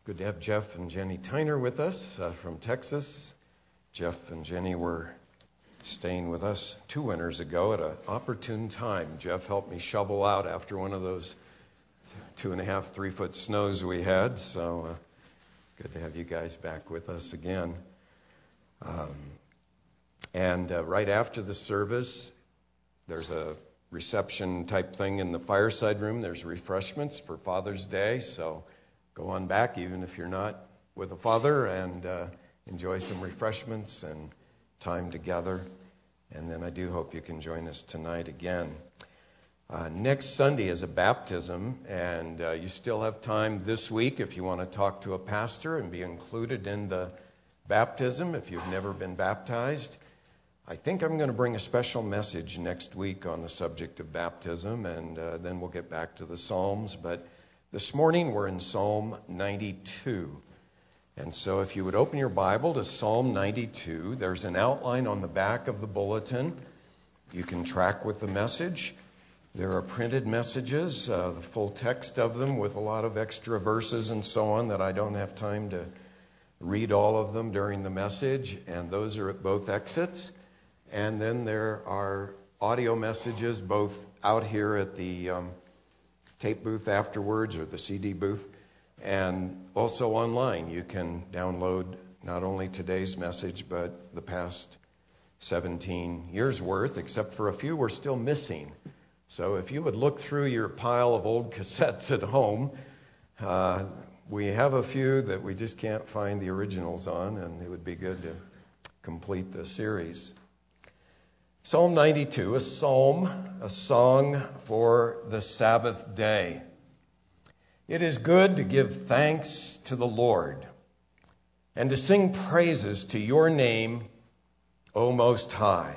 Good to have Jeff and Jenny Tyner with us from Texas. Jeff and Jenny were staying with us 2 winters ago at an opportune time. Jeff helped me shovel out after one of those 2.5, 3 foot snows we had. So good to have you guys back with us again. Right after the service, there's a reception type thing in the fireside room. There's refreshments for Father's Day. So go on back, even if you're not with a father, and enjoy some refreshments and time together. And then I do hope you can join us tonight again. Next Sunday is a baptism, and you still have time this week if you want to talk to a pastor and be included in the baptism if you've never been baptized. I think I'm going to bring a special message next week on the subject of baptism, and then we'll get back to the Psalms. But this morning we're in Psalm 92. And so if you would open your Bible to Psalm 92, there's an outline on the back of the bulletin. You can track with the message. There are printed messages, the full text of them with a lot of extra verses and so on that I don't have time to read all of them during the message. And those are at both exits. And then there are audio messages both out here at the tape booth afterwards, or the CD booth, and also online. You can download not only today's message, but the past 17 years' worth, except for a few we're still missing. So if you would look through your pile of old cassettes at home, we have a few that we just can't find the originals on, and it would be good to complete the series. Psalm 92, a psalm, a song for the Sabbath day. It is good to give thanks to the Lord and to sing praises to your name, O Most High,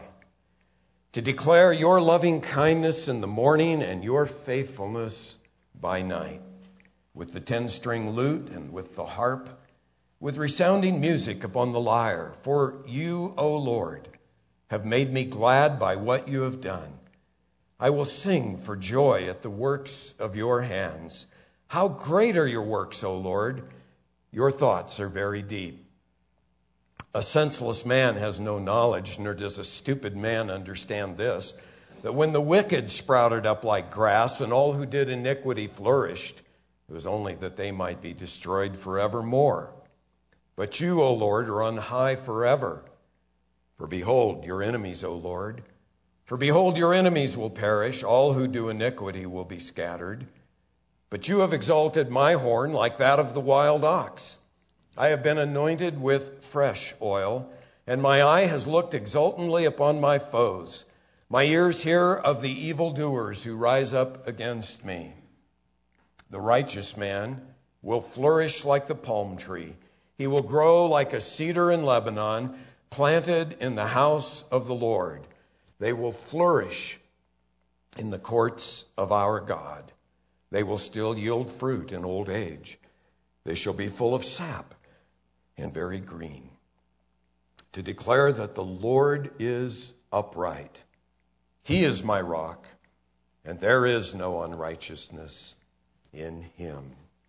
to declare your loving kindness in the morning and your faithfulness by night, with the 10-string lute and with the harp, with resounding music upon the lyre. For you, O Lord, have made me glad by what you have done. I will sing for joy at the works of your hands. How great are your works, O Lord! Your thoughts are very deep. A senseless man has no knowledge, nor does a stupid man understand this, that when the wicked sprouted up like grass and all who did iniquity flourished, it was only that they might be destroyed forevermore. But you, O Lord, are on high forever. For behold, your enemies, O Lord. For behold, your enemies will perish. All who do iniquity will be scattered. But you have exalted my horn like that of the wild ox. I have been anointed with fresh oil, and my eye has looked exultantly upon my foes. My ears hear of the evildoers who rise up against me. The righteous man will flourish like the palm tree. He will grow like a cedar in Lebanon, planted in the house of the Lord. They will flourish in the courts of our God. They will still yield fruit in old age. They shall be full of sap and very green, to declare that the Lord is upright. He is my rock, and there is no unrighteousness in him.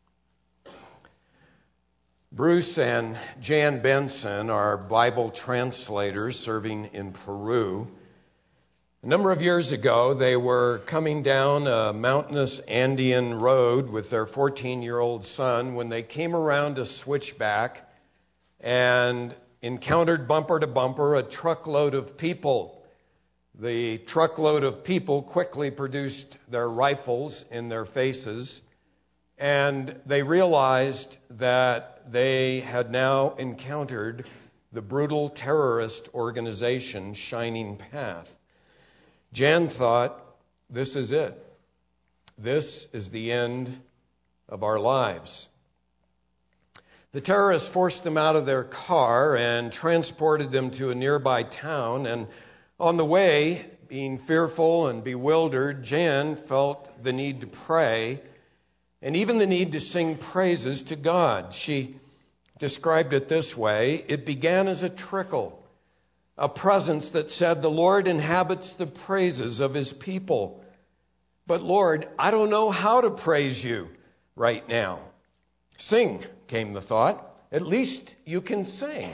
Bruce and Jan Benson are Bible translators serving in Peru. A number of years ago, they were coming down a mountainous Andean road with their 14-year-old son when they came around a switchback and encountered bumper to bumper a truckload of people. The truckload of people quickly produced their rifles in their faces, and they realized that they had now encountered the brutal terrorist organization Shining Path. Jan thought, this is it. This is the end of our lives. The terrorists forced them out of their car and transported them to a nearby town. And on the way, being fearful and bewildered, Jan felt the need to pray and even the need to sing praises to God. She described it this way: it began as a trickle, a presence that said, the Lord inhabits the praises of his people. But Lord, I don't know how to praise you right now. Sing, came the thought. At least you can sing.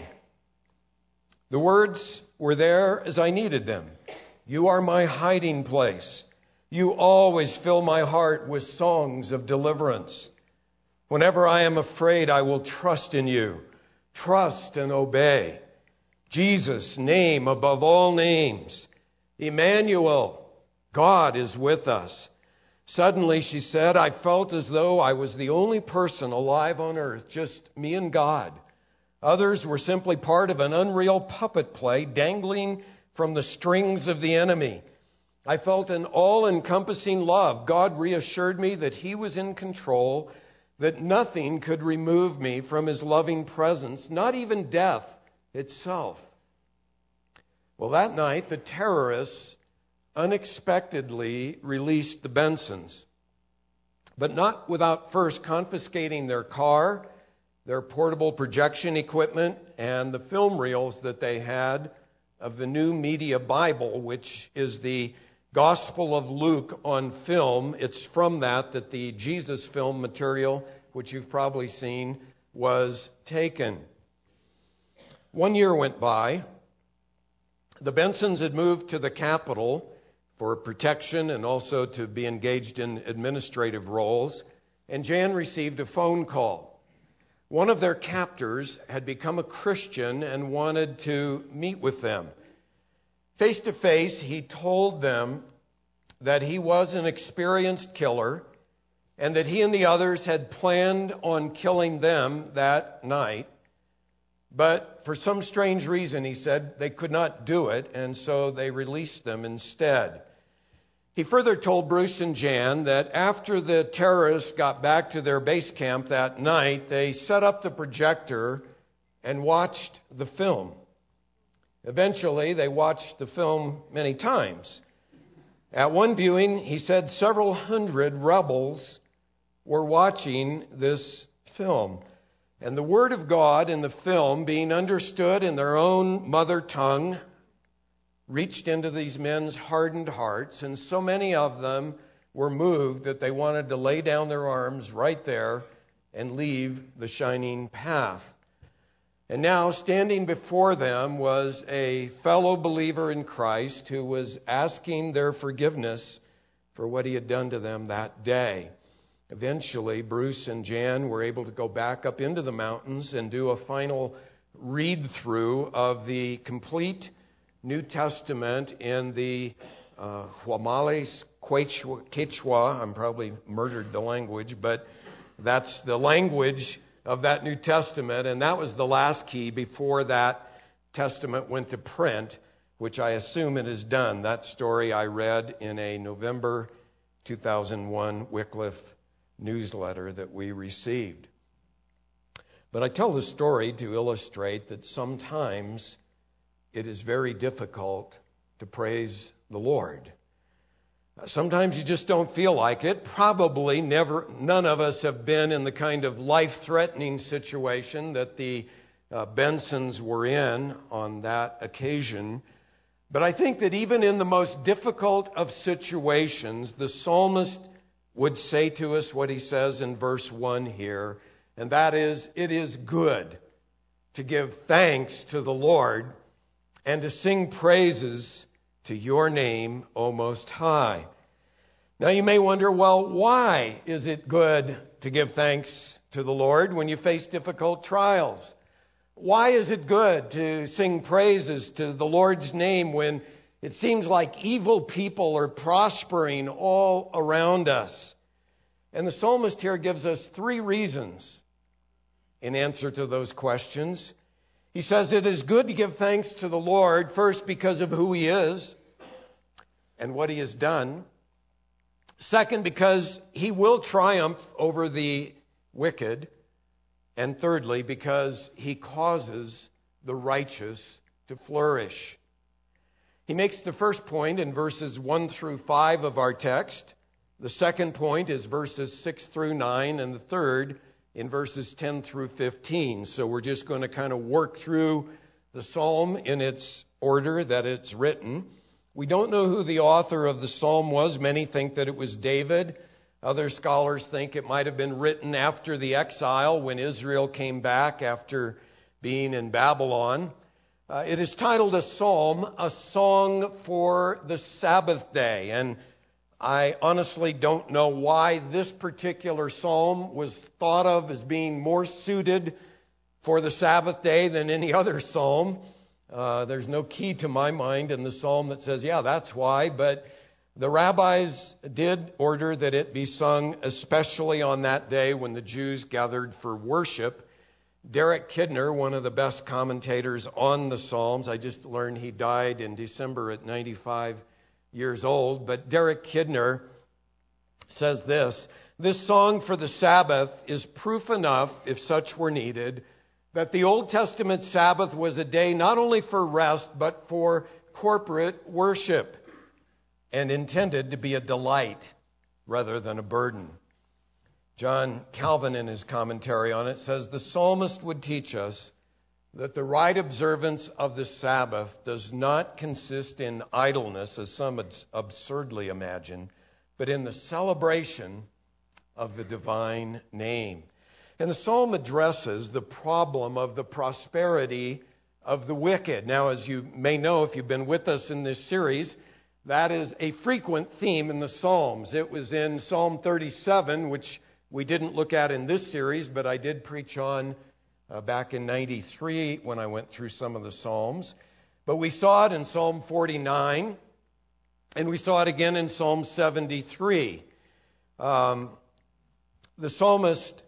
The words were there as I needed them. You are my hiding place. You always fill my heart with songs of deliverance. Whenever I am afraid, I will trust in you. Trust and obey. Jesus' name above all names. Emmanuel, God is with us. Suddenly, she said, I felt as though I was the only person alive on earth, just me and God. Others were simply part of an unreal puppet play dangling from the strings of the enemy. I felt an all-encompassing love. God reassured me that He was in control, that nothing could remove me from His loving presence, not even death itself. Well, that night, the terrorists unexpectedly released the Bensons, but not without first confiscating their car, their portable projection equipment, and the film reels that they had of the New Media Bible, which is the Gospel of Luke on film. It's from that the Jesus film material, which you've probably seen, was taken. 1 year went by. The Bensons had moved to the capital for protection and also to be engaged in administrative roles, and Jan received a phone call. One of their captors had become a Christian and wanted to meet with them. Face to face, he told them that he was an experienced killer and that he and the others had planned on killing them that night. But for some strange reason, he said, they could not do it, and so they released them instead. He further told Bruce and Jan that after the terrorists got back to their base camp that night, they set up the projector and watched the film. Eventually, they watched the film many times. At one viewing, he said several hundred rebels were watching this film. And the Word of God in the film, being understood in their own mother tongue, reached into these men's hardened hearts, and so many of them were moved that they wanted to lay down their arms right there and leave the shining path. And now, standing before them was a fellow believer in Christ who was asking their forgiveness for what he had done to them that day. Eventually, Bruce and Jan were able to go back up into the mountains and do a final read-through of the complete New Testament in the Huamales Quechua. I'm probably murdered the language, but that's the language of that New Testament, and that was the last key before that Testament went to print, which I assume it is done. That story I read in a November 2001 Wycliffe newsletter that we received. But I tell this story to illustrate that sometimes it is very difficult to praise the Lord. Sometimes you just don't feel like it. Probably none of us have been in the kind of life-threatening situation that the Bensons were in on that occasion. But I think that even in the most difficult of situations, the psalmist would say to us what he says in verse 1 here, and that is, it is good to give thanks to the Lord and to sing praises to your name, O Most High. Now you may wonder, well, why is it good to give thanks to the Lord when you face difficult trials? Why is it good to sing praises to the Lord's name when it seems like evil people are prospering all around us? And the psalmist here gives us 3 reasons in answer to those questions. He says it is good to give thanks to the Lord, first because of who He is and what He has done. Second, because He will triumph over the wicked. And thirdly, because He causes the righteous to flourish. He makes the first point in verses 1 through 5 of our text. The second point is verses 6 through 9, and the third in verses 10 through 15. So we're just going to kind of work through the psalm in its order that it's written. We don't know who the author of the psalm was. Many think that it was David. Other scholars think it might have been written after the exile when Israel came back after being in Babylon. It is titled a psalm, a song for the Sabbath day. And I honestly don't know why this particular psalm was thought of as being more suited for the Sabbath day than any other psalm. There's no key to my mind in the psalm that says, yeah, that's why. But the rabbis did order that it be sung especially on that day when the Jews gathered for worship. Derek Kidner, one of the best commentators on the Psalms, I just learned he died in December at 95 years old, but Derek Kidner says this song for the Sabbath is proof enough, if such were needed, that the Old Testament Sabbath was a day not only for rest, but for corporate worship, and intended to be a delight rather than a burden. John Calvin, in his commentary on it, says the psalmist would teach us that the right observance of the Sabbath does not consist in idleness, as some absurdly imagine, but in the celebration of the divine name. And the psalm addresses the problem of the prosperity of the wicked. Now, as you may know, if you've been with us in this series, that is a frequent theme in the Psalms. It was in Psalm 37, which we didn't look at in this series, but I did preach on back in 93 when I went through some of the Psalms. But we saw it in Psalm 49, and we saw it again in Psalm 73. The psalmist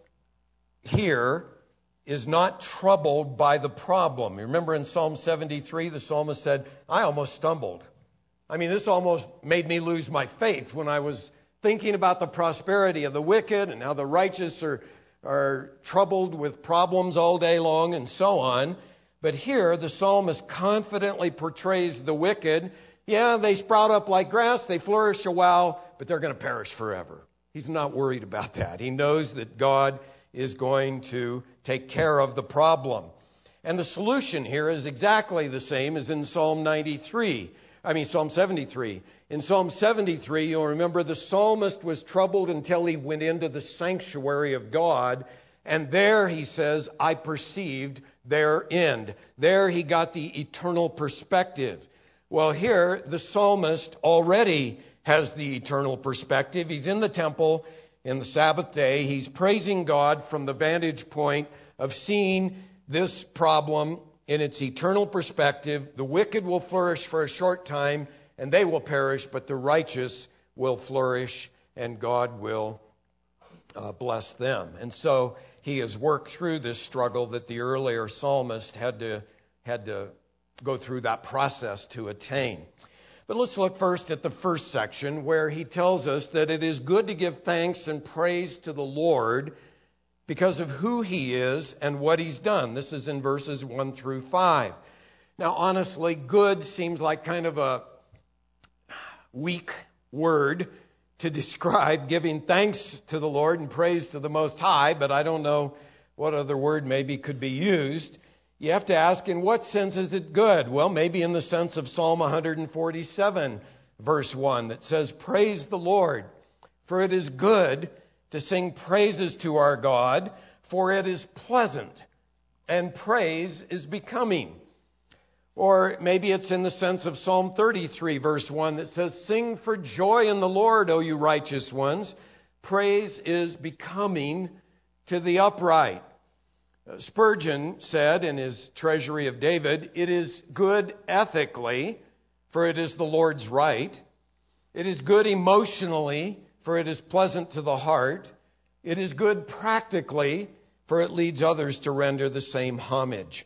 here is not troubled by the problem. You remember in Psalm 73, the psalmist said, I almost stumbled. I mean, this almost made me lose my faith when I was thinking about the prosperity of the wicked and how the righteous are troubled with problems all day long and so on. But here, the psalmist confidently portrays the wicked. Yeah, they sprout up like grass, they flourish a while, but they're going to perish forever. He's not worried about that. He knows that God is going to take care of the problem. And the solution here is exactly the same as in Psalm 73. Psalm 73. In Psalm 73, you'll remember the psalmist was troubled until he went into the sanctuary of God. And there, he says, I perceived their end. There he got the eternal perspective. Well, here, the psalmist already has the eternal perspective. He's in the temple in the Sabbath day. He's praising God from the vantage point of seeing this problem in its eternal perspective. The wicked will flourish for a short time, and they will perish, but the righteous will flourish, and God will bless them. And so he has worked through this struggle that the earlier psalmist had to go through that process to attain. But let's look first at the first section, where he tells us that it is good to give thanks and praise to the Lord because of who he is and what he's done. This is in verses 1 through 5. Now, honestly, good seems like kind of a weak word to describe giving thanks to the Lord and praise to the Most High, but I don't know what other word maybe could be used. You have to ask, in what sense is it good? Well, maybe in the sense of Psalm 147, verse 1, that says, praise the Lord, for it is good to sing praises to our God, for it is pleasant, and praise is becoming. Or maybe it's in the sense of Psalm 33, verse 1, that says, sing for joy in the Lord, O you righteous ones. Praise is becoming to the upright. Spurgeon said in his Treasury of David, it is good ethically, for it is the Lord's right. It is good emotionally, for it is pleasant to the heart. It is good practically, for it leads others to render the same homage.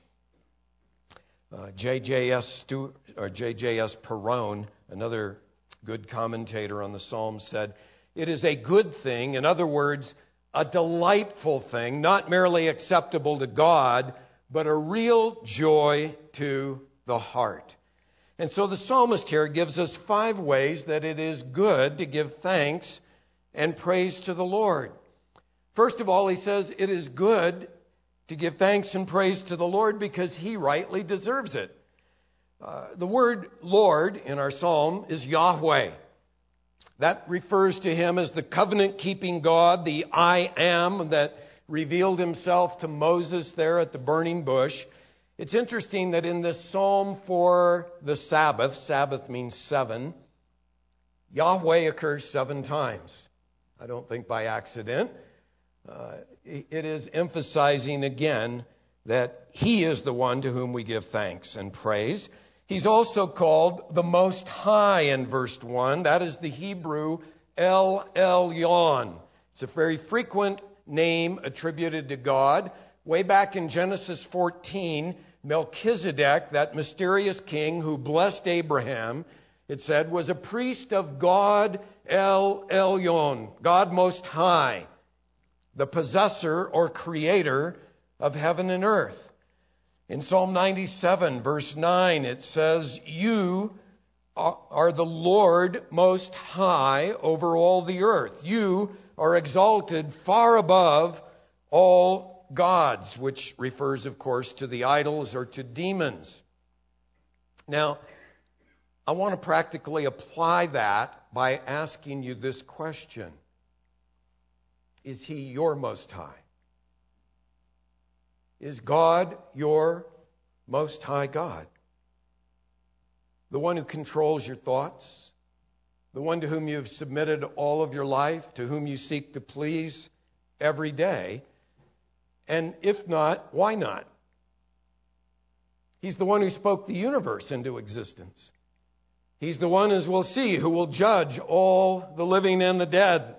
J.J.S. Perrone, another good commentator on the Psalms, said, it is a good thing, in other words, a delightful thing, not merely acceptable to God, but a real joy to the heart. And so the psalmist here gives us 5 ways that it is good to give thanks and praise to the Lord. First of all, he says it is good to give thanks and praise to the Lord because he rightly deserves it. The word Lord in our psalm is Yahweh. That refers to him as the covenant-keeping God, the I Am that revealed himself to Moses there at the burning bush. It's interesting that in this psalm for the Sabbath, Sabbath means 7, Yahweh occurs 7 times. I don't think by accident. It is emphasizing again that he is the one to whom we give thanks and praise. He's also called the Most High in verse 1. That is the Hebrew El Elyon. It's a very frequent name attributed to God. Way back in Genesis 14, Melchizedek, that mysterious king who blessed Abraham, it said, was a priest of God El Elyon, God Most High, the possessor or creator of heaven and earth. In Psalm 97, verse 9, it says, You are the Lord Most High over all the earth. You are exalted far above all gods, which refers, of course, to the idols or to demons. Now, I want to practically apply that by asking you this question. Is he your Most High? Is God your Most High God? The one who controls your thoughts? The one to whom you have submitted all of your life? To whom you seek to please every day? And if not, why not? He's the one who spoke the universe into existence. He's the one, as we'll see, who will judge all the living and the dead.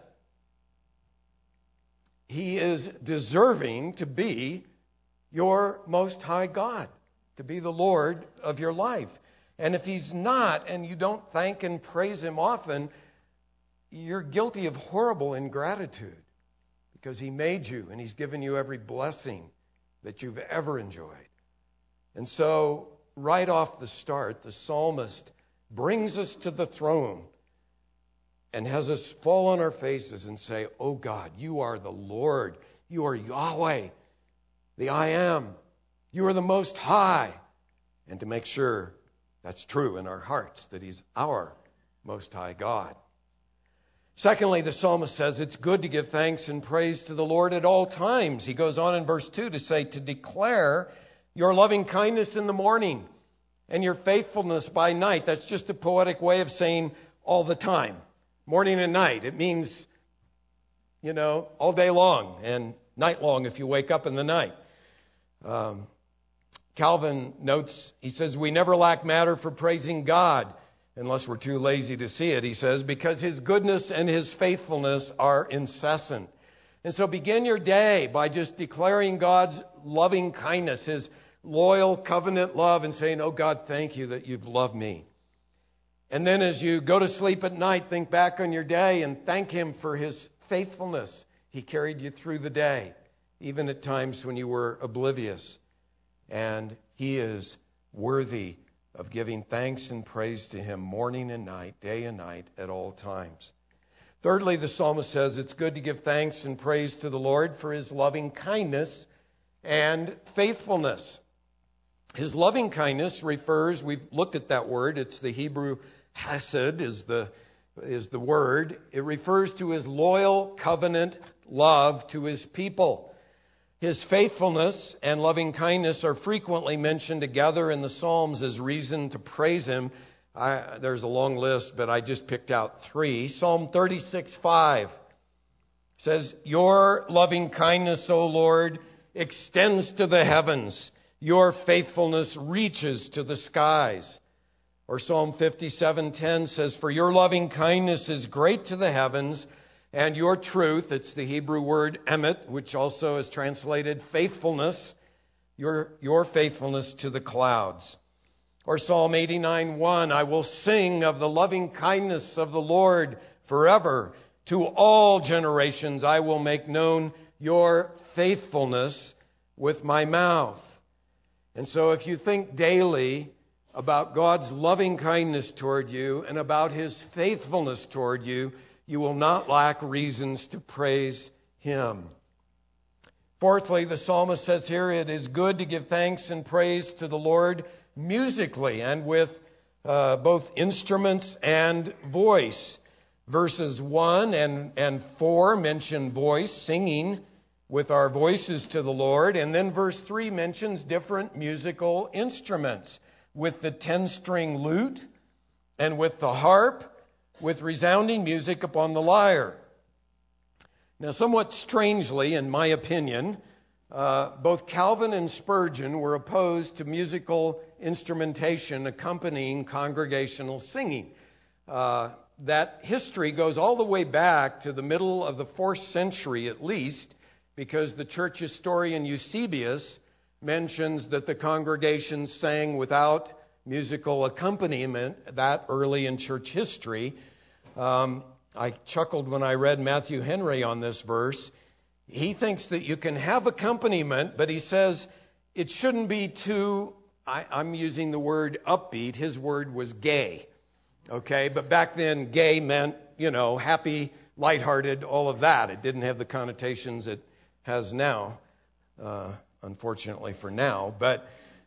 He is deserving to be your Most High God, to be the Lord of your life. And if he's not, and you don't thank and praise him often, you're guilty of horrible ingratitude, because he made you and he's given you every blessing that you've ever enjoyed. And so, right off the start, the psalmist brings us to the throne and has us fall on our faces and say, Oh God, you are the Lord. You are Yahweh, the I Am. You are the Most High. And to make sure that's true in our hearts, that he's our Most High God. Secondly, the psalmist says it's good to give thanks and praise to the Lord at all times. He goes on in verse 2 to say, to declare your loving kindness in the morning and your faithfulness by night. That's just a poetic way of saying all the time. Morning and night. It means, all day long and night long if you wake up in the night. Calvin notes, he says, we never lack matter for praising God unless we're too lazy to see it, he says, because his goodness and his faithfulness are incessant. And so begin your day by just declaring God's loving kindness, his loyal covenant love, and saying, oh God, thank you that you've loved me. And then as you go to sleep at night, think back on your day and thank him for his faithfulness. He carried you through the day, even at times when you were oblivious. And he is worthy of giving thanks and praise to him morning and night, day and night, at all times. Thirdly, the psalmist says it's good to give thanks and praise to the Lord for his loving kindness and faithfulness. His loving kindness refers, we've looked at that word, it's the Hebrew hesed is the word. It refers to his loyal covenant love to his people. His faithfulness and loving kindness are frequently mentioned together in the Psalms as reason to praise him. There's a long list, but I just picked out 3. Psalm 36:5 says, your loving kindness, O Lord, extends to the heavens. Your faithfulness reaches to the skies. Or Psalm 57:10 says, for your loving kindness is great to the heavens, and your truth, it's the Hebrew word emet, which also is translated faithfulness, your faithfulness to the clouds. Or Psalm 89:1, I will sing of the loving kindness of the Lord forever. To all generations I will make known your faithfulness with my mouth. And so if you think daily about God's loving kindness toward you and about his faithfulness toward you, you will not lack reasons to praise him. Fourthly, the psalmist says here, it is good to give thanks and praise to the Lord musically and with both instruments and voice. Verses 1 and 4 mention voice, singing with our voices to the Lord. And then verse 3 mentions different musical instruments with the 10-string lute and with the harp, with resounding music upon the lyre. Now, somewhat strangely, in my opinion, both Calvin and Spurgeon were opposed to musical instrumentation accompanying congregational singing. That history goes all the way back to the middle of the 4th century at least, because the church historian Eusebius mentions that the congregation sang without musical accompaniment that early in church history. I chuckled when I read Matthew Henry on this verse. He thinks that you can have accompaniment, but he says it shouldn't be too, I'm using the word upbeat. His word was gay. Okay, but back then gay meant, happy, lighthearted, all of that. It didn't have the connotations it has now, unfortunately for now. But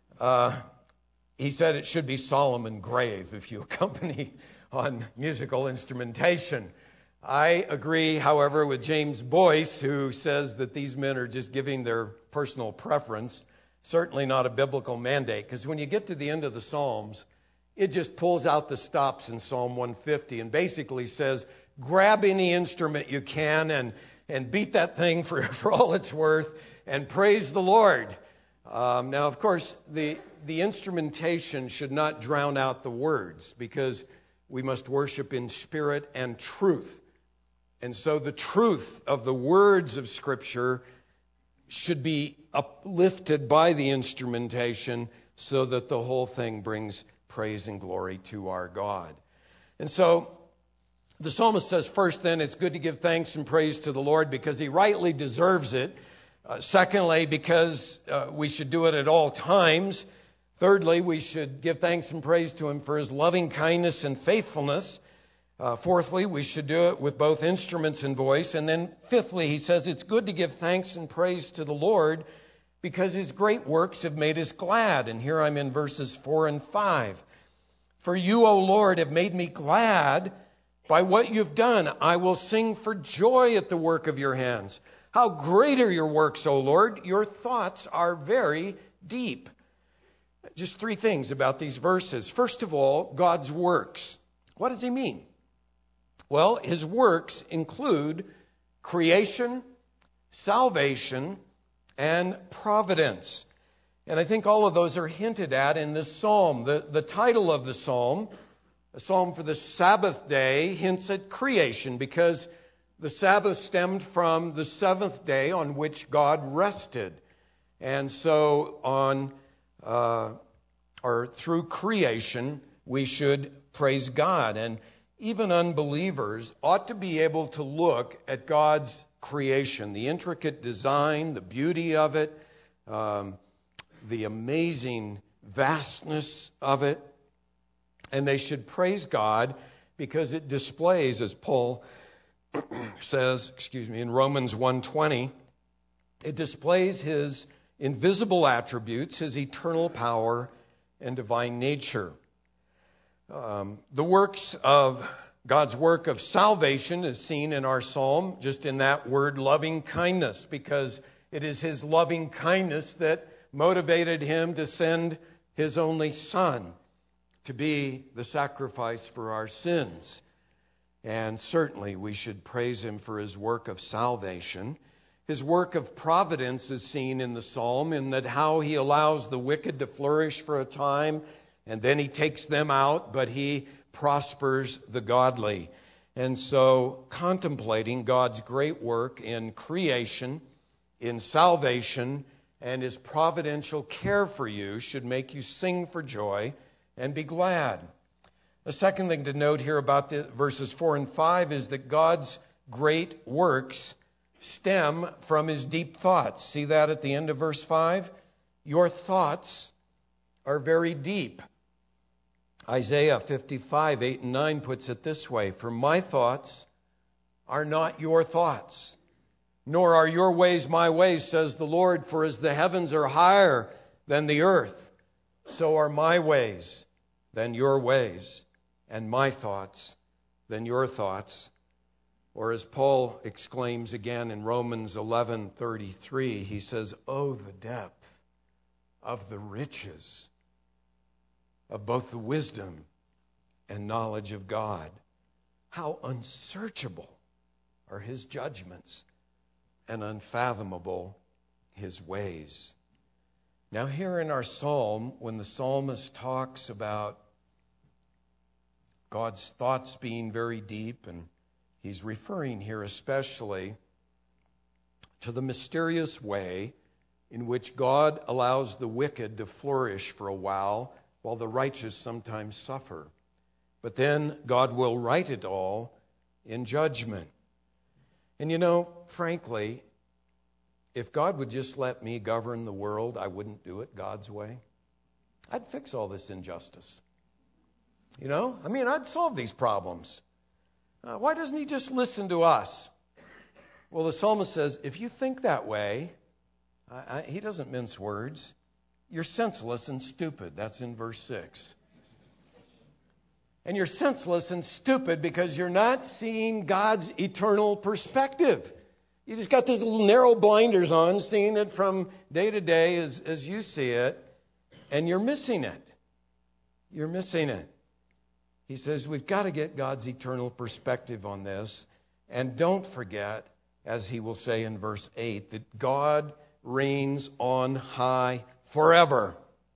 he said it should be solemn and grave if you accompany on musical instrumentation. I agree, however, with James Boyce, who says that these men are just giving their personal preference. Certainly not a biblical mandate, because when you get to the end of the Psalms, it just pulls out the stops in Psalm 150 and basically says, grab any instrument you can and beat that thing for all it's worth and praise the Lord. Now, of course, the instrumentation should not drown out the words, because we must worship in spirit and truth. And so the truth of the words of Scripture should be uplifted by the instrumentation so that the whole thing brings praise and glory to our God. And so the psalmist says, first then, it's good to give thanks and praise to the Lord because He rightly deserves it. Secondly, because we should do it at all times. Thirdly, we should give thanks and praise to Him for His loving kindness and faithfulness. Fourthly, we should do it with both instruments and voice. And then fifthly, he says it's good to give thanks and praise to the Lord because His great works have made us glad. And here I'm in verses 4 and 5. For you, O Lord, have made me glad by what you've done. I will sing for joy at the work of your hands. How great are your works, O Lord! Your thoughts are very deep. Just three things about these verses. First of all, God's works. What does He mean? Well, His works include creation, salvation, and providence. And I think all of those are hinted at in this psalm. The title of the psalm, a psalm for the Sabbath day, hints at creation because the Sabbath stemmed from the seventh day on which God rested. And so through creation, we should praise God. And even unbelievers ought to be able to look at God's creation, the intricate design, the beauty of it, the amazing vastness of it. And they should praise God because it displays, as Paul says, in Romans 1:20, it displays His invisible attributes, His eternal power and divine nature. The works of God's work of salvation is seen in our psalm, just in that word loving kindness, because it is His loving kindness that motivated Him to send His only Son to be the sacrifice for our sins. And certainly we should praise Him for His work of salvation. His work of providence is seen in the psalm, in that how He allows the wicked to flourish for a time, and then He takes them out, but He prospers the godly. And so contemplating God's great work in creation, in salvation, and His providential care for you should make you sing for joy and be glad. The second thing to note here about the verses 4 and 5 is that God's great works stem from His deep thoughts. See that at the end of verse 5? Your thoughts are very deep. Isaiah 55, 8 and 9 puts it this way: For my thoughts are not your thoughts, nor are your ways my ways, says the Lord. For as the heavens are higher than the earth, so are my ways than your ways, and my thoughts than your thoughts. Or as Paul exclaims again in Romans 11:33, he says, "Oh, the depth of the riches of both the wisdom and knowledge of God. How unsearchable are his judgments and unfathomable his ways." Now here in our psalm, when the psalmist talks about God's thoughts being very deep, and he's referring here especially to the mysterious way in which God allows the wicked to flourish for a while the righteous sometimes suffer. But then God will right it all in judgment. And frankly, if God would just let me govern the world, I wouldn't do it God's way. I'd fix all this injustice. I'd solve these problems. Why doesn't he just listen to us? Well, the psalmist says, if you think that way, he doesn't mince words. You're senseless and stupid. That's in verse 6. And you're senseless and stupid because you're not seeing God's eternal perspective. You just got these little narrow blinders on, seeing it from day to day as you see it, and you're missing it. You're missing it. He says we've got to get God's eternal perspective on this. And don't forget, as he will say in verse 8, that God reigns on high forever.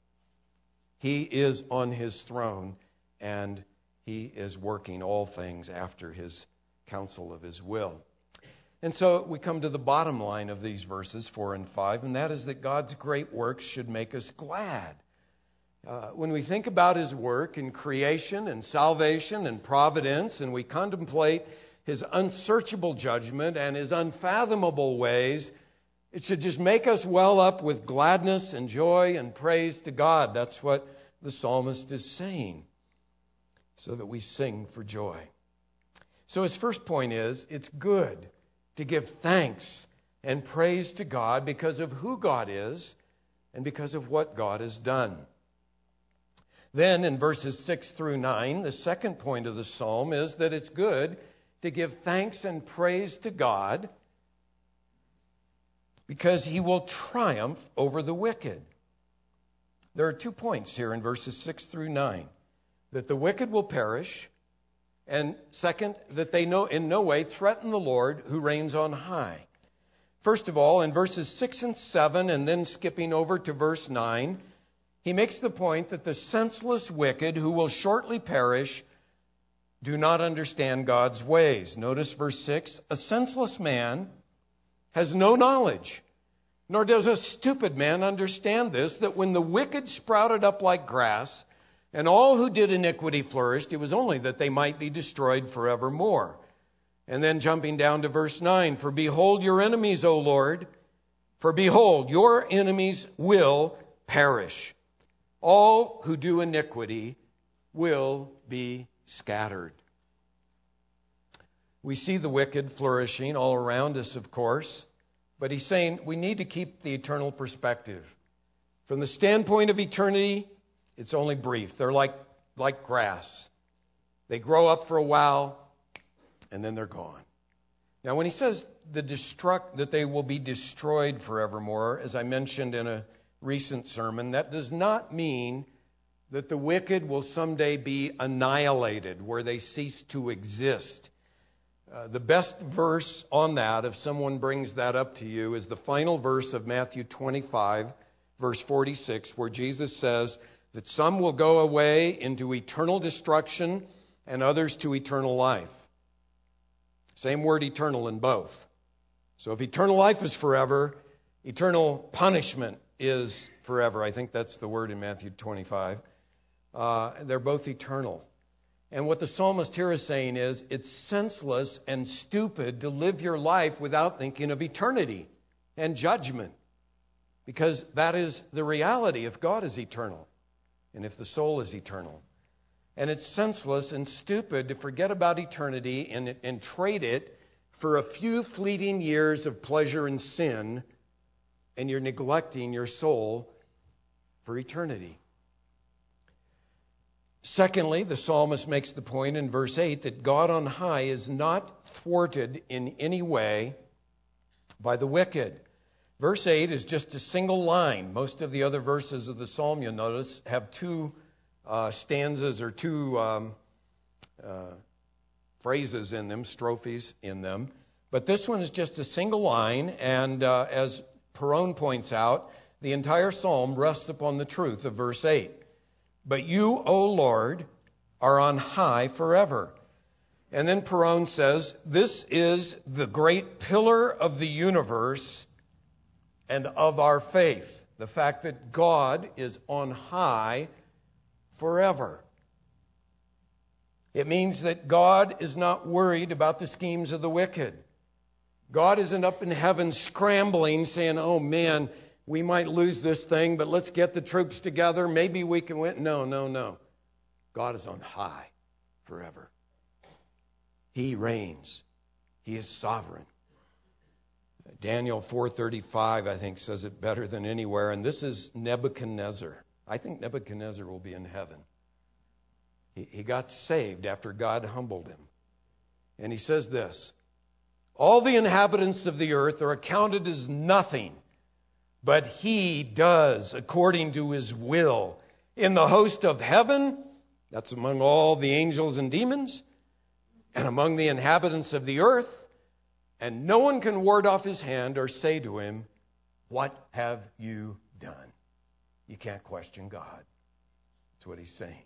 He is on his throne, and he is working all things after his counsel of his will. And so we come to the bottom line of these verses 4 and 5, and that is that God's great works should make us glad. When we think about his work in creation and salvation and providence, and we contemplate his unsearchable judgment and his unfathomable ways, it should just make us well up with gladness and joy and praise to God. That's what the psalmist is saying, so that we sing for joy. So his first point is, it's good to give thanks and praise to God because of who God is and because of what God has done. Then in verses 6 through 9, the second point of the psalm is that it's good to give thanks and praise to God because he will triumph over the wicked. There are 2 points here in verses 6 through 9. That the wicked will perish, and second, that they in no way threaten the Lord who reigns on high. First of all, in verses 6 and 7, and then skipping over to verse 9, he makes the point that the senseless wicked who will shortly perish do not understand God's ways. Notice verse 6, a senseless man has no knowledge, nor does a stupid man understand this, that when the wicked sprouted up like grass, and all who did iniquity flourished, it was only that they might be destroyed forevermore. And then jumping down to verse 9, for behold your enemies, O Lord, for behold your enemies will perish. All who do iniquity will be scattered. We see the wicked flourishing all around us, of course, but he's saying we need to keep the eternal perspective. From the standpoint of eternity, it's only brief. They're like grass. They grow up for a while, and then they're gone. Now, when he says that they will be destroyed forevermore, as I mentioned in a recent sermon, that does not mean that the wicked will someday be annihilated, where they cease to exist. The best verse on that, if someone brings that up to you, is the final verse of Matthew 25, verse 46, where Jesus says that some will go away into eternal destruction and others to eternal life. Same word, eternal, in both. So if eternal life is forever, eternal punishment is forever. I think that's the word in Matthew 25. They're both eternal. And what the psalmist here is saying is, it's senseless and stupid to live your life without thinking of eternity and judgment. Because that is the reality if God is eternal and if the soul is eternal. And it's senseless and stupid to forget about eternity and trade it for a few fleeting years of pleasure and sin, and you're neglecting your soul for eternity. Secondly, the psalmist makes the point in verse 8 that God on high is not thwarted in any way by the wicked. Verse 8 is just a single line. Most of the other verses of the psalm, you'll notice, have two stanzas or two phrases in them, strophes in them. But this one is just a single line, and as Perron points out, the entire psalm rests upon the truth of verse 8. But you, O Lord, are on high forever. And then Perron says, this is the great pillar of the universe and of our faith. The fact that God is on high forever. It means that God is not worried about the schemes of the wicked. God isn't up in heaven scrambling, saying, oh man, we might lose this thing, but let's get the troops together. Maybe we can win. No. God is on high forever. He reigns. He is sovereign. Daniel 4:35, I think, says it better than anywhere. And this is Nebuchadnezzar. I think Nebuchadnezzar will be in heaven. He got saved after God humbled him. And he says this, all the inhabitants of the earth are accounted as nothing, but he does according to his will. In the host of heaven, that's among all the angels and demons, and among the inhabitants of the earth, and no one can ward off his hand or say to him, what have you done? You can't question God. That's what he's saying.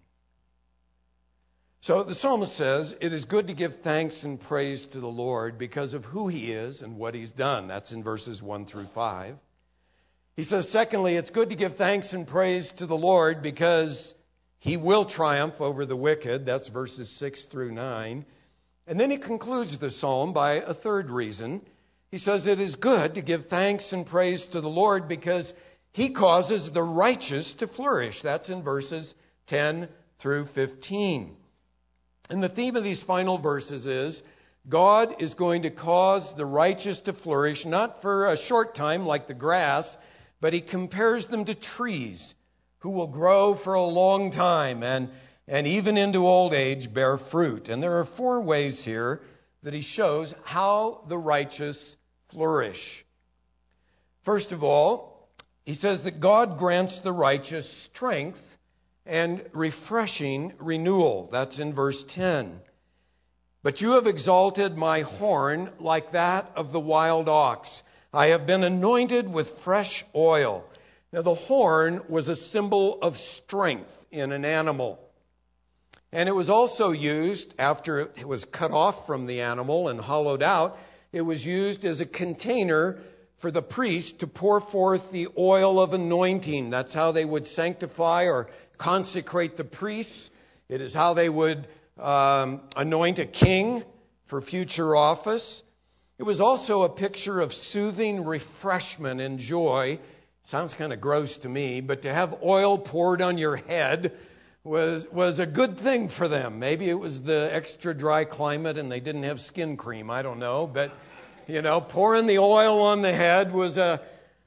So the psalmist says, it is good to give thanks and praise to the Lord because of who he is and what he's done. That's in verses 1 through 5. He says, secondly, it's good to give thanks and praise to the Lord because he will triumph over the wicked. That's verses 6 through 9. And then he concludes the psalm by a third reason. He says it is good to give thanks and praise to the Lord because he causes the righteous to flourish. That's in verses 10 through 15. And the theme of these final verses is God is going to cause the righteous to flourish, not for a short time like the grass, but he compares them to trees who will grow for a long time and even into old age bear fruit. And there are 4 ways here that he shows how the righteous flourish. First of all, he says that God grants the righteous strength and refreshing renewal. That's in verse 10. But you have exalted my horn like that of the wild ox. I have been anointed with fresh oil. Now the horn was a symbol of strength in an animal. And it was also used, after it was cut off from the animal and hollowed out, it was used as a container for the priest to pour forth the oil of anointing. That's how they would sanctify or consecrate the priests. It is how they would anoint a king for future office. It was also a picture of soothing refreshment and joy. Sounds kind of gross to me, but to have oil poured on your head was a good thing for them. Maybe it was the extra dry climate and they didn't have skin cream. I don't know. But, pouring the oil on the head was a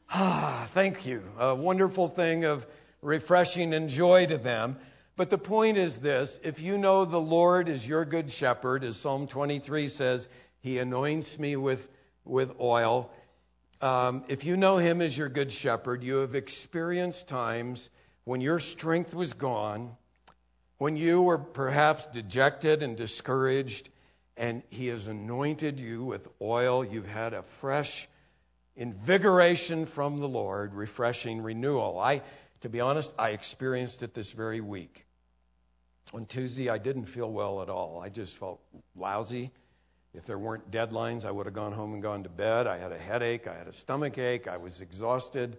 wonderful thing of refreshing and joy to them. But the point is this: if you know the Lord is your good shepherd, as Psalm 23 says, he anoints me with oil. If you know him as your good shepherd, you have experienced times when your strength was gone, when you were perhaps dejected and discouraged, and he has anointed you with oil. You've had a fresh invigoration from the Lord, refreshing renewal. To be honest, I experienced it this very week. On Tuesday, I didn't feel well at all. I just felt lousy. If there weren't deadlines, I would have gone home and gone to bed. I had a headache. I had a stomach ache. I was exhausted.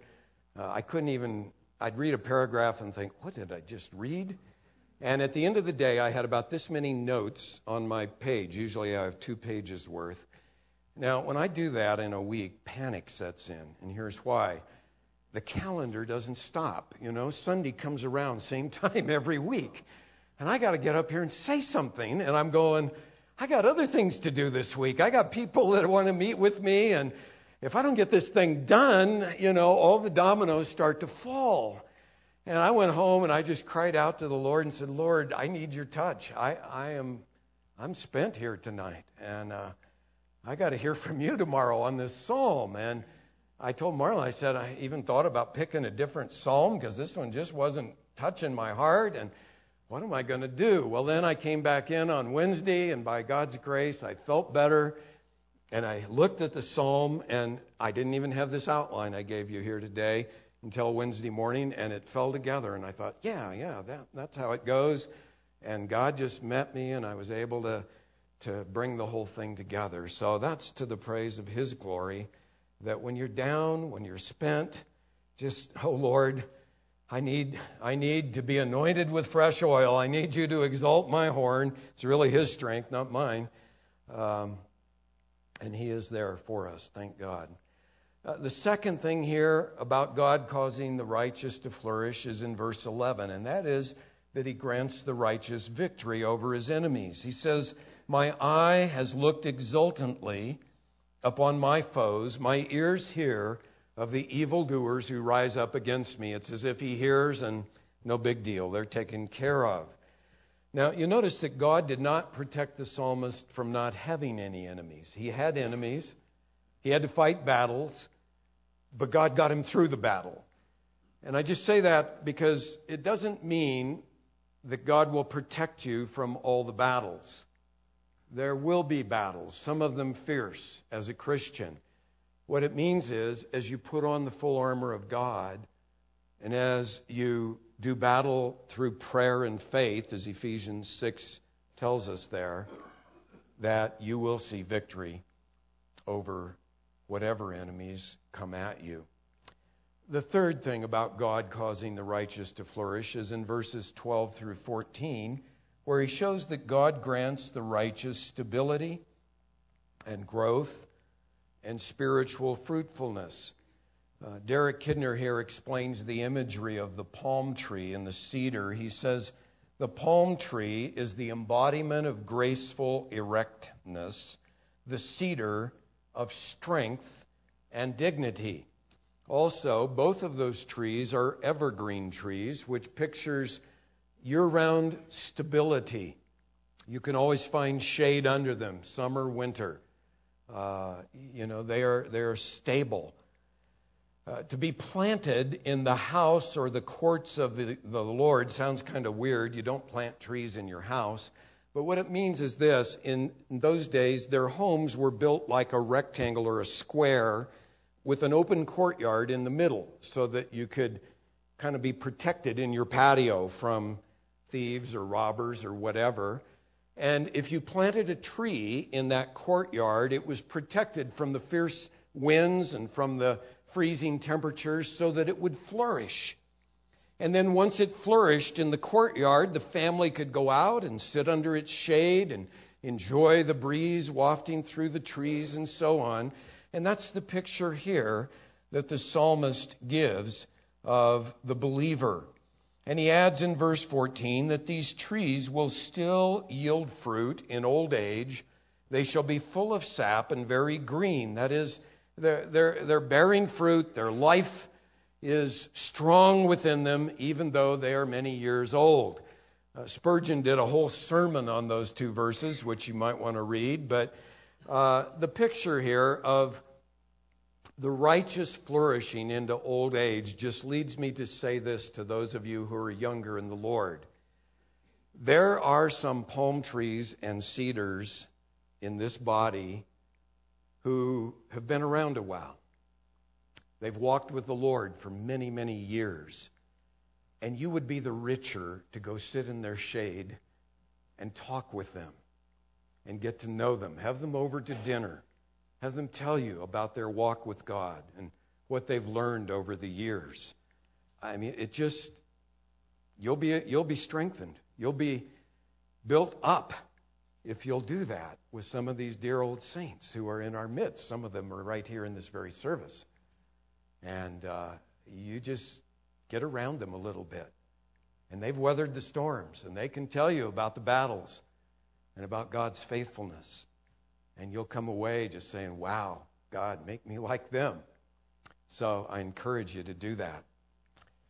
I'd read a paragraph and think, what did I just read? And at the end of the day, I had about this many notes on my page. Usually I have 2 pages worth. Now, when I do that in a week, panic sets in. And here's why. The calendar doesn't stop. Sunday comes around same time every week. And I got to get up here and say something. And I'm going, I got other things to do this week. I got people that want to meet with me. And if I don't get this thing done, all the dominoes start to fall. And I went home and I just cried out to the Lord and said, Lord, I need your touch. I'm spent here tonight. And I got to hear from you tomorrow on this psalm. And I told Marla, I said, I even thought about picking a different psalm because this one just wasn't touching my heart. And what am I going to do? Well, then I came back in on Wednesday, and by God's grace, I felt better. And I looked at the psalm, and I didn't even have this outline I gave you here today until Wednesday morning, and it fell together. And I thought, that's how it goes. And God just met me, and I was able to bring the whole thing together. So that's to the praise of His glory, that when you're down, when you're spent, just, oh Lord, I need to be anointed with fresh oil. I need you to exalt my horn. It's really His strength, not mine. And He is there for us, thank God. The second thing here about God causing the righteous to flourish is in verse 11, and that is that He grants the righteous victory over his enemies. He says, my eye has looked exultantly upon my foes. My ears hear of the evildoers who rise up against me. It's as if He hears and no big deal. They're taken care of. Now, you notice that God did not protect the psalmist from not having any enemies. He had enemies. He had to fight battles, but God got him through the battle. And I just say that because it doesn't mean that God will protect you from all the battles. There will be battles, some of them fierce as a Christian. What it means is, as you put on the full armor of God, and as you do battle through prayer and faith, as Ephesians 6 tells us there, that you will see victory over whatever enemies come at you. The third thing about God causing the righteous to flourish is in verses 12 through 14, where He shows that God grants the righteous stability and growth and spiritual fruitfulness. Derek Kidner here explains the imagery of the palm tree and the cedar. He says, the palm tree is the embodiment of graceful erectness, the cedar of strength and dignity. Also, both of those trees are evergreen trees, which pictures year-round stability. You can always find shade under them, summer, winter. They are stable. To be planted in the house or the courts of the Lord sounds kind of weird. You don't plant trees in your house. But what it means is this. In those days, their homes were built like a rectangle or a square with an open courtyard in the middle so that you could kind of be protected in your patio from thieves or robbers or whatever. And if you planted a tree in that courtyard, it was protected from the fierce winds and from the freezing temperatures so that it would flourish. And then once it flourished in the courtyard, the family could go out and sit under its shade and enjoy the breeze wafting through the trees and so on. And that's the picture here that the psalmist gives of the believer. And he adds in verse 14 that these trees will still yield fruit in old age. They shall be full of sap and very green. That is, they're bearing fruit. Their life is strong within them, even though they are many years old. Spurgeon did a whole sermon on those two verses, which you might want to read. But the picture here of the righteous flourishing into old age just leads me to say this to those of you who are younger in the Lord. There are some palm trees and cedars in this body who have been around a while. They've walked with the Lord for many, many years. And you would be the richer to go sit in their shade and talk with them and get to know them. Have them over to dinner. Have them tell you about their walk with God and what they've learned over the years. I mean, you'll be strengthened. You'll be built up if you'll do that with some of these dear old saints who are in our midst. Some of them are right here in this very service. And you just get around them a little bit. And they've weathered the storms, and they can tell you about the battles and about God's faithfulness. And you'll come away just saying, wow, God, make me like them. So I encourage you to do that.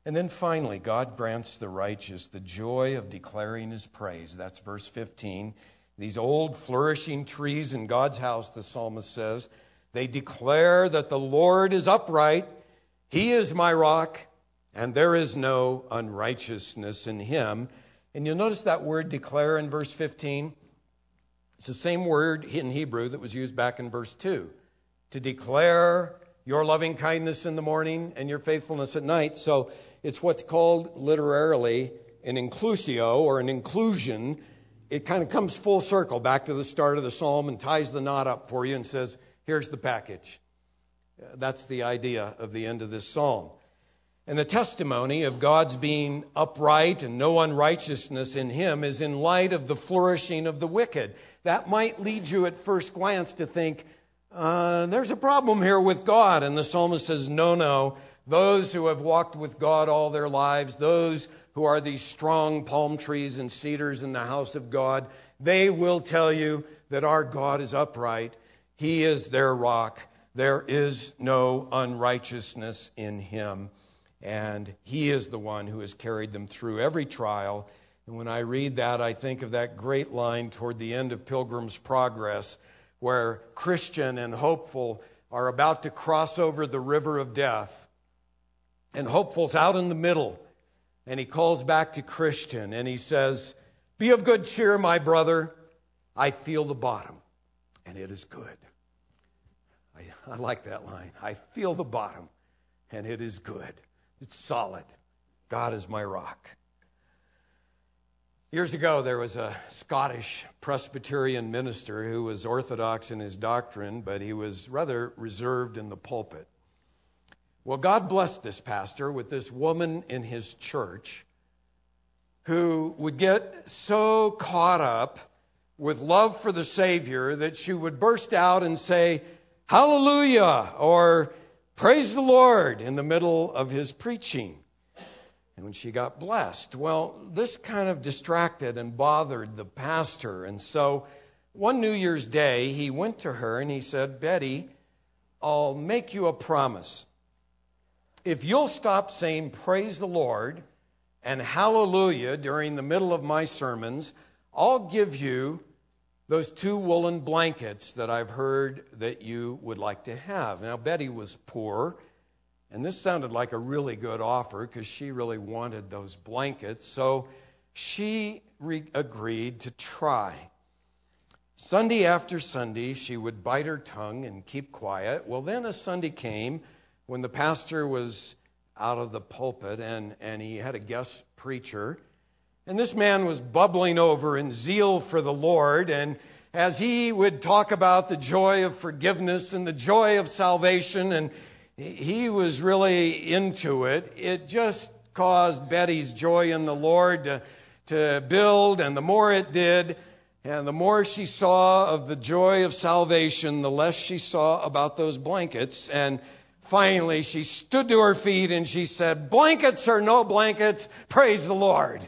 And then finally, God grants the righteous the joy of declaring His praise. That's verse 15. These old flourishing trees in God's house, the psalmist says, they declare that the Lord is upright. He is my rock, and there is no unrighteousness in Him. And you'll notice that word declare in verse 15. It's the same word in Hebrew that was used back in verse 2. To declare your loving kindness in the morning and your faithfulness at night. So it's what's called literarily an inclusio or an inclusion. It kind of comes full circle back to the start of the psalm and ties the knot up for you and says, here's the package. That's the idea of the end of this psalm. And the testimony of God's being upright and no unrighteousness in Him is in light of the flourishing of the wicked. That might lead you at first glance to think, there's a problem here with God. And the psalmist says, no. Those who have walked with God all their lives, those who are these strong palm trees and cedars in the house of God, they will tell you that our God is upright. He is their rock. There is no unrighteousness in Him. And He is the one who has carried them through every trial. And when I read that, I think of that great line toward the end of Pilgrim's Progress, where Christian and Hopeful are about to cross over the river of death. And Hopeful's out in the middle. And he calls back to Christian and he says, be of good cheer, my brother. I feel the bottom, and it is good. I like that line. I feel the bottom, and it is good. It's solid. God is my rock. Years ago, there was a Scottish Presbyterian minister who was orthodox in his doctrine, but he was rather reserved in the pulpit. Well, God blessed this pastor with this woman in his church who would get so caught up with love for the Savior that she would burst out and say, hallelujah, or praise the Lord in the middle of his preaching. And when she got blessed, well, this kind of distracted and bothered the pastor. And so one New Year's Day, he went to her and he said, Betty, I'll make you a promise. If you'll stop saying praise the Lord and hallelujah during the middle of my sermons, I'll give you those 2 woolen blankets that I've heard that you would like to have. Now, Betty was poor, and this sounded like a really good offer because she really wanted those blankets. So she agreed to try. Sunday after Sunday, she would bite her tongue and keep quiet. Well, then a Sunday came when the pastor was out of the pulpit and he had a guest preacher. And this man was bubbling over in zeal for the Lord. And as he would talk about the joy of forgiveness and the joy of salvation, and he was really into it, it just caused Betty's joy in the Lord to build. And the more it did, and the more she saw of the joy of salvation, the less she saw about those blankets. And finally, she stood to her feet and she said, blankets or no blankets, praise the Lord.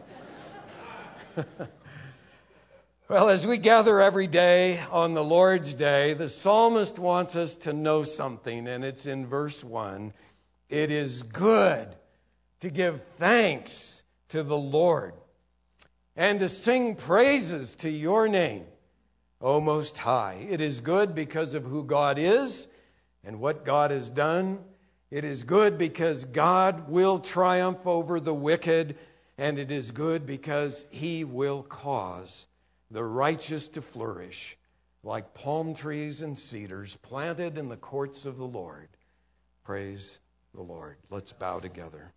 Well, as we gather every day on the Lord's Day, the psalmist wants us to know something, and it's in verse 1. It is good to give thanks to the Lord and to sing praises to your name, O Most High. It is good because of who God is and what God has done. It is good because God will triumph over the wicked. And it is good because He will cause the righteous to flourish like palm trees and cedars planted in the courts of the Lord. Praise the Lord. Let's bow together.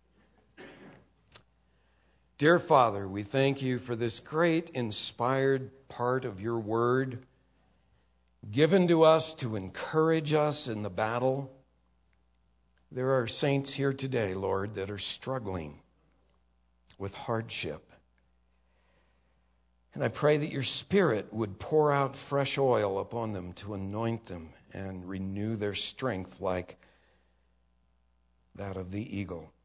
Dear Father, we thank you for this great inspired part of your word given to us to encourage us in the battle. There are saints here today, Lord, that are struggling with hardship. And I pray that your Spirit would pour out fresh oil upon them to anoint them and renew their strength like that of the eagle.